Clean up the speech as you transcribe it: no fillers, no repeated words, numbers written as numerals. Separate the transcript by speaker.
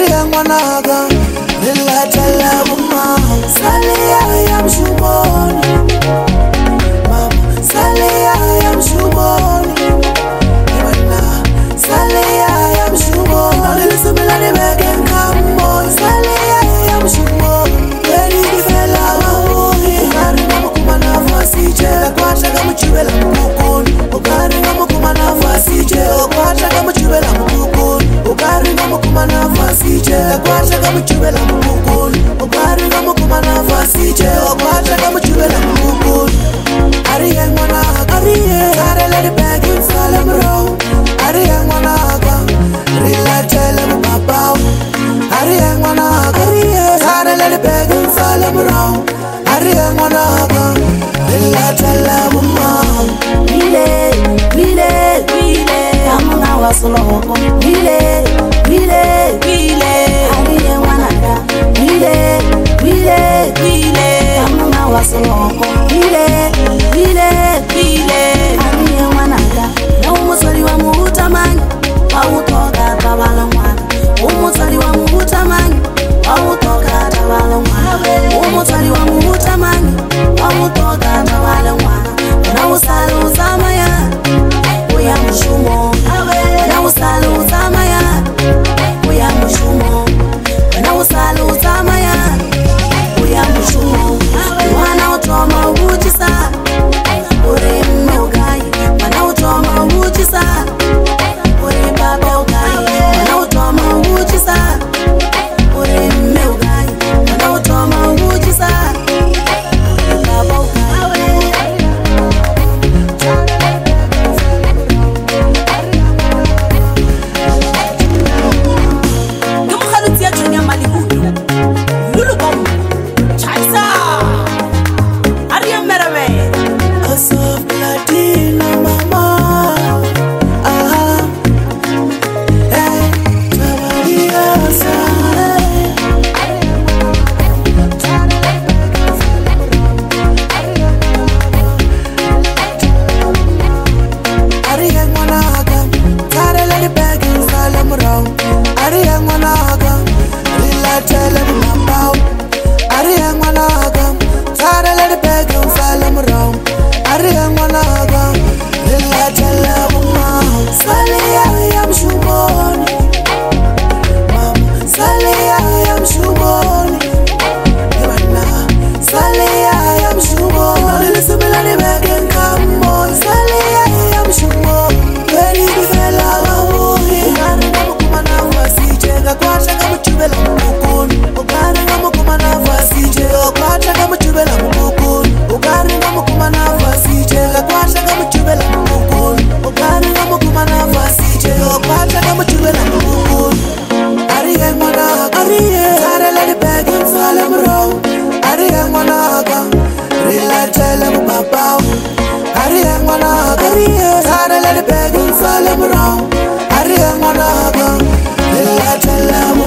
Speaker 1: Ariya ngwanaga Nilatala mama Salia ya mshumoni Mama Salia ya mshumoni Iwana Salia ya mshumoni Nilisumila nibeke nkambo Salia ya mshumoni Yeri kifela wawuni Ukari nga mukuma nafasi je Kwata kama chubela mkukuni Ukari nga mukuma nafasi je Kwata kama chubela mkukuni Ukari nga mukuma nafasi je Kwata kama chubela mkukuni Ukari nga mukuma nafasi je Kwata kama chubela mkukuni Ariya ngwanaga Ariya Tare let it back in Salem Row Ariya ngwanaga Rilatele mababao Ariya ngwanaga Ariya Tare let it back in Salem Row Ariya ngwanaga Rilatele mababao Wile Kamuna wasoloko Wile Ariya ngwanaga Wile Kamuna wasoloko Wile Ariya ngwanaga Na umusali wa muhutamanyi Wautoka tabala mwana Umusali wa muhutamanyi Wautoka tabala mwana Umusali wa muhutamanyi Wautoka tabala mwana Na usali uzama ya Uya mshumo Na usali uzama ya Uya mshumo Na usali uzama ya Uya mshumo Wana utoma ujisa Ure mme ugai Wana utoma ujisa Ure baba ugai Wana utoma ujisa Ure mme ugai Wana utoma ujisa Ure baba ugai Gamukhaluti ya Junior Malibu Lulu Bomb Chaisa Ariya Merame Asof Latina mama Hey Tabaria Sare Ariya ngwanaga Tare let it back in Salem Row Ariya ngwanaga Rilatele mababao Ariya ngwanaga Tare let it back in Salem Row Ariya ngwanaga Rilatele mababao Salia ya mshumoni Mama Salia ya mshumoni Iwana Salia ya mshumoni Nilisumila nibeke nkambo Salia ya mshumoni Yeri kifela wawuni Ukari nga mukuma nafasi je Kwata kama chubela mkukuni Ukari nga mukuma nafasi je Kwata kama chubela mkukuni Ukari nga mukuma nafasi je Kwata kama chubela mkukuni Ukari nga mukuma nafasi je Kwata kama chubela mkukuni Ariya ngwanaga Ariya Tare let it back in Salem Row Ariya ngwanaga Rilatele mababao Ariya ngwanaga Ariya Tare let it back in Salem Row Ariya ngwanaga Rilatele